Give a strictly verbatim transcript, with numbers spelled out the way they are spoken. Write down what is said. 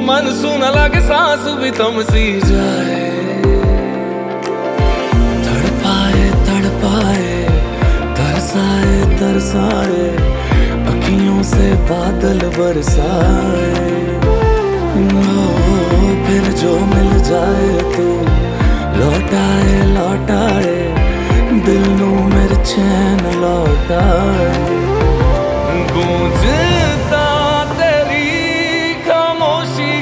मन सुना लगे सांस भी थम सी जाए, तड़पाए तड़पाए तरसाए तरसाए अखियों से बादल बरसाए। ओ, फिर जो मिल जाए तू लौटाए लौटाए दिल नू मेरे चैन लौटाए।